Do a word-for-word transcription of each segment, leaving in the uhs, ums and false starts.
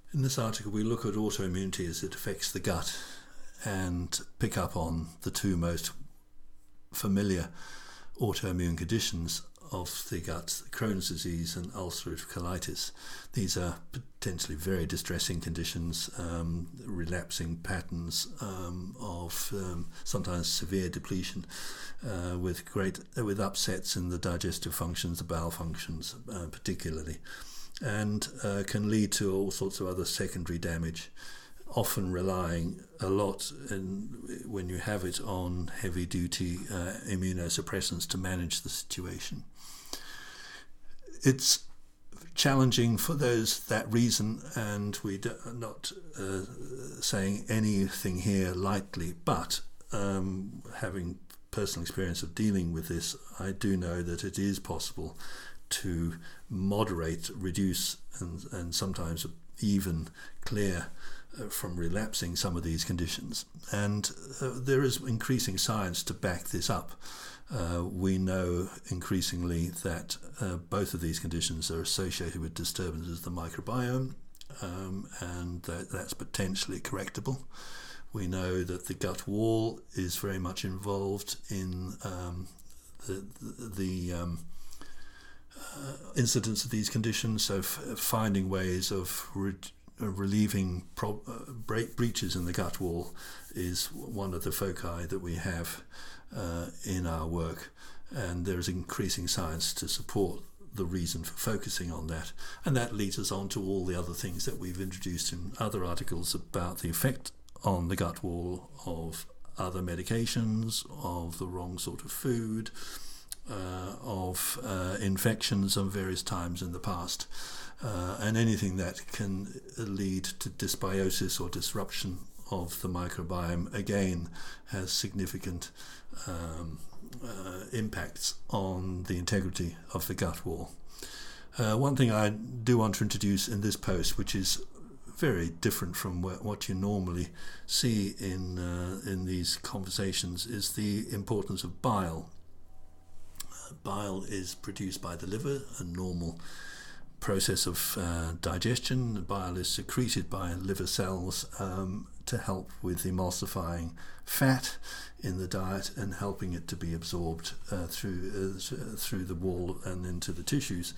In this article, we look at autoimmunity as it affects the gut and pick up on the two most familiar autoimmune conditions of the gut, Crohn's disease and ulcerative colitis. These are potentially very distressing conditions, um, relapsing patterns um, of um, sometimes severe depletion uh, with great with upsets in the digestive functions, the bowel functions uh, particularly, and uh, can lead to all sorts of other secondary damage, often relying a lot, in, when you have it, on heavy-duty uh, immunosuppressants to manage the situation. It's challenging for those that reason, and we're not uh, saying anything here lightly, but um, having personal experience of dealing with this, I do know that it is possible to moderate, reduce, and, and sometimes even clear uh, from relapsing some of these conditions. And uh, there is increasing science to back this up. Uh, we know increasingly that uh, both of these conditions are associated with disturbances of the microbiome, um, and that that's potentially correctable. We know that the gut wall is very much involved in um, the, the, the um, uh, incidence of these conditions, so f- finding ways of re- relieving pro- uh, bre- breaches in the gut wall is one of the foci that we have Uh, in our work, and there is increasing science to support the reason for focusing on that, and that leads us on to all the other things that we've introduced in other articles about the effect on the gut wall of other medications, of the wrong sort of food, uh, of uh, infections of various times in the past, uh, and anything that can lead to dysbiosis or disruption of the microbiome, again, has significant um, uh, impacts on the integrity of the gut wall. Uh, one thing I do want to introduce in this post, which is very different from wh- what you normally see in uh, in these conversations, is the importance of bile. Uh, bile is produced by the liver, a normal process of uh, digestion. The bile is secreted by liver cells um, to help with emulsifying fat in the diet and helping it to be absorbed uh, through uh, through the wall and into the tissues.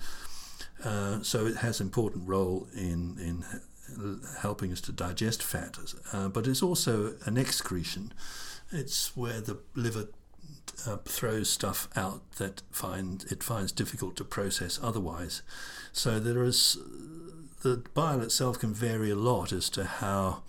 Uh, so it has an important role in in helping us to digest fat, uh, but it's also an excretion. It's where the liver Uh, throws stuff out that find it finds difficult to process otherwise. So there is the bile itself can vary a lot as to how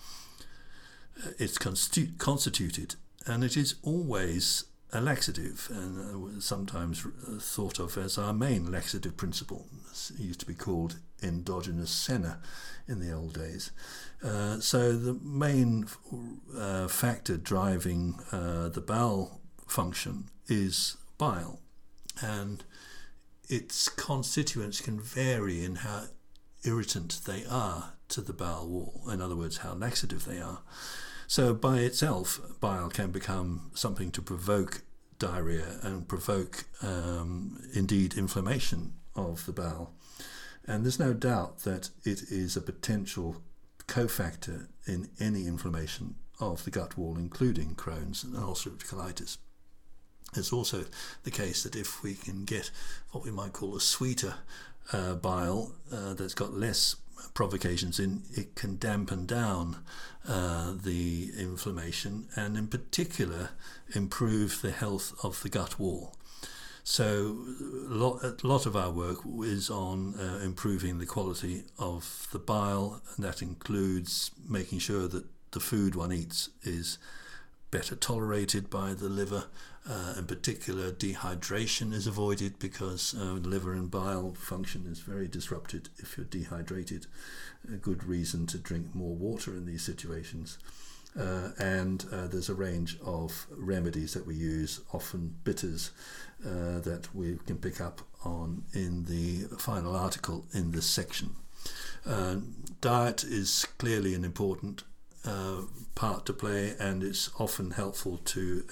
it's constitu- constituted, and it is always a laxative, and uh, sometimes thought of as our main laxative principle. It used to be called endogenous senna in the old days. Uh, so the main uh, factor driving uh, the bowel function is bile, and its constituents can vary in how irritant they are to the bowel wall, in other words, how laxative they are. So by itself, bile can become something to provoke diarrhea and provoke um, indeed inflammation of the bowel. And there's no doubt that it is a potential cofactor in any inflammation of the gut wall, including Crohn's and ulcerative colitis. It's also the case that if we can get what we might call a sweeter uh, bile uh, that's got less provocations in, it can dampen down uh, the inflammation and in particular improve the health of the gut wall. So a lot, a lot of our work is on uh, improving the quality of the bile, and that includes making sure that the food one eats is better tolerated by the liver. Uh, in particular, dehydration is avoided because uh, liver and bile function is very disrupted if you're dehydrated. A good reason to drink more water in these situations. Uh, and uh, there's a range of remedies that we use, often bitters, uh, that we can pick up on in the final article in this section. Uh, diet is clearly an important uh, part to play, and it's often helpful to uh,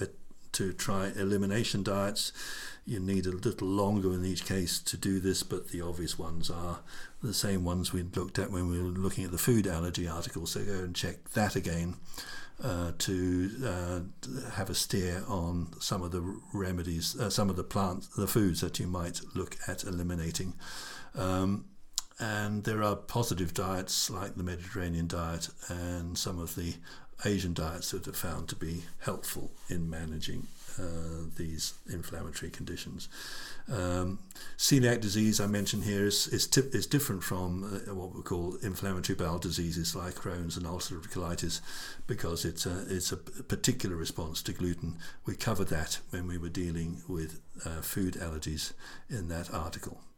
to try elimination diets. You need a little longer in each case to do this, but the obvious ones are the same ones we looked at when we were looking at the food allergy article, so go and check that again uh, to uh, have a steer on some of the remedies, uh, some of the plants, the foods that you might look at eliminating. Um, and there are positive diets like the Mediterranean diet and some of the Asian diets that are found to be helpful in managing uh, these inflammatory conditions. Um, celiac disease, I mentioned here, is is, tip, is different from uh, what we call inflammatory bowel diseases like Crohn's and ulcerative colitis, because it's a, it's a particular response to gluten. We covered that when we were dealing with uh, food allergies in that article.